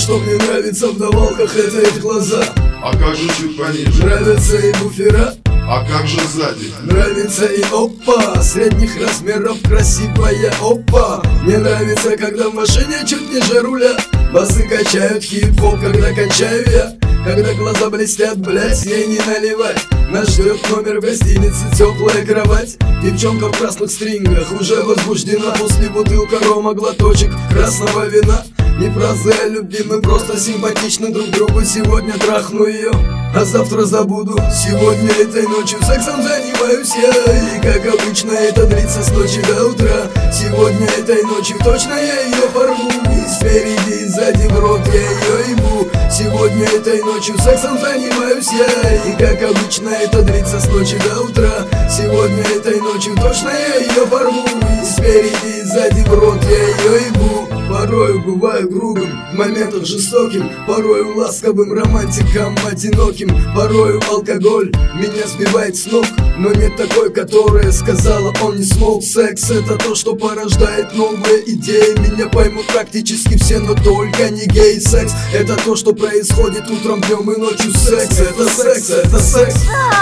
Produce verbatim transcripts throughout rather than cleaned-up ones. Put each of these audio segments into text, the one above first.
что мне нравится в давалках, это их глаза. А как же чуть пониже? Нравятся и буфера. А как же сзади? Нравится и опа, средних размеров красивая опа. Мне нравится, когда в машине чуть ниже руля басы качают хип-хоп, когда кончаю я. Когда глаза блестят, блять, ей не наливать. Нас ждет номер в гостинице, теплая кровать. Девчонка в красных стрингах уже возбуждена. После бутылка рома, глоточек красного вина. Не фразы о любви, мы просто симпатичны друг другу. Сегодня трахну ее, а завтра забуду. Сегодня этой ночью сексом занимаюсь я. И как обычно это длится с ночи до утра. Сегодня этой ночью точно я ее порву. И спереди, и сзади в рот я ее ебу. Сегодня этой ночью сексом занимаюсь я. И как обычно это длится с ночи до утра. Сегодня этой ночью точно я ее порву. И спереди, и сзади в рот я ее ебу. Порою бываю грубым, в моментах жестоким, порою ласковым, романтиком одиноким. Порою алкоголь меня сбивает с ног, но нет такой, которая сказала, он не смог. Секс — это то, что порождает новые идеи. Меня поймут практически все, но только не гей. Секс — это то, что происходит утром, днем и ночью. Секс — это секс, это секс.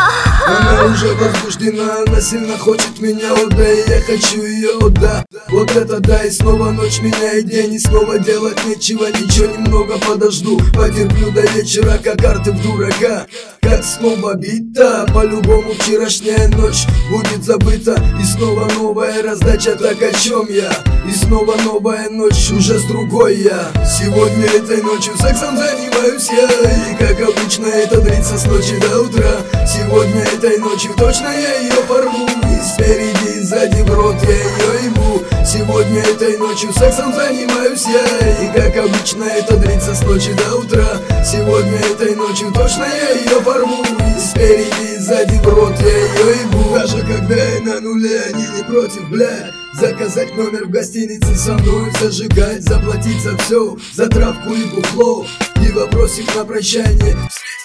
Она уже возбуждена, она сильно хочет меня, о да, и я хочу ее, о да. Вот это да, и снова ночь меняет день, и снова делать нечего, ничего, немного подожду. Потерплю до вечера, как карты в дурака. Как снова бита, по-любому вчерашняя ночь будет забыта. И снова новая раздача, так о чем я? И снова новая ночь, уже с другой я. Сегодня этой ночью сексом занимаюсь я. И как обычно это длится с ночи до утра. Сегодня этой ночью точно я ее порву. И спереди, и сзади в рот я ее ебу. Сегодня этой ночью сексом занимаюсь я. И как обычно это длится с ночи до утра. Сегодня этой ночью точно я ее порву. И спереди, и сзади в рот я ее ебу. Даже когда я на нуле, они не против, бля. Заказать номер в гостинице со мной, зажигать, заплатить за все, за травку и бухло. И вопросик на прощание: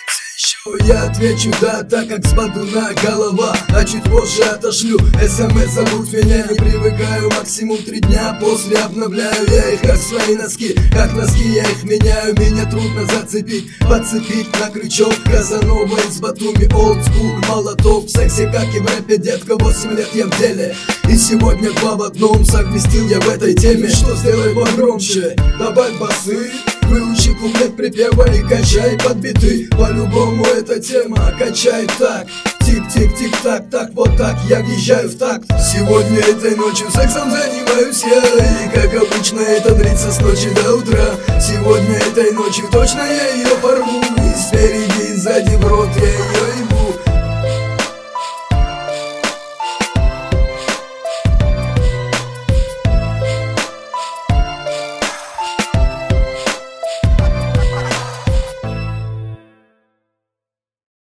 я отвечу да, так как с бадуна голова. А чуть позже отошлю смс, зовут меня. Не привыкаю, максимум три дня, после обновляю я их как свои носки. Как носки я их меняю, меня трудно зацепить. Подцепить на крючок, Казанова из Батуми, old school, молоток. В сексе, как и в рэпе, детка, восемь лет я в деле. И сегодня два в одном, совместил я в этой теме. Что сделай погромче, добавь басы, выучи куплет припева и качай под биты. По-любому эта тема, качай так. Тик-тик-тик-так, так, вот так я въезжаю в такт. Сегодня этой ночью сексом занимаюсь я. И как обычно это длится с ночи до утра. Сегодня этой ночью точно я ее порву. И спереди, и сзади в рот я ее